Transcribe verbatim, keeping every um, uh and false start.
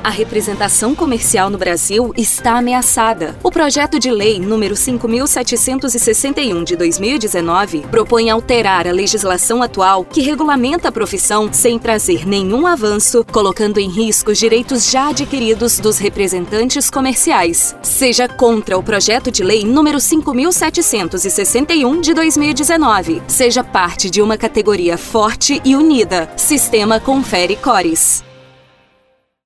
A representação comercial no Brasil está ameaçada. O projeto de lei número cinco mil setecentos e sessenta e um de dois mil e dezenove propõe alterar a legislação atual que regulamenta a profissão sem trazer nenhum avanço, colocando em risco os direitos já adquiridos dos representantes comerciais. Seja contra o projeto de lei número cinco mil setecentos e sessenta e um de dois mil e dezenove. Seja parte de uma categoria forte e unida. Sistema Confere Cores.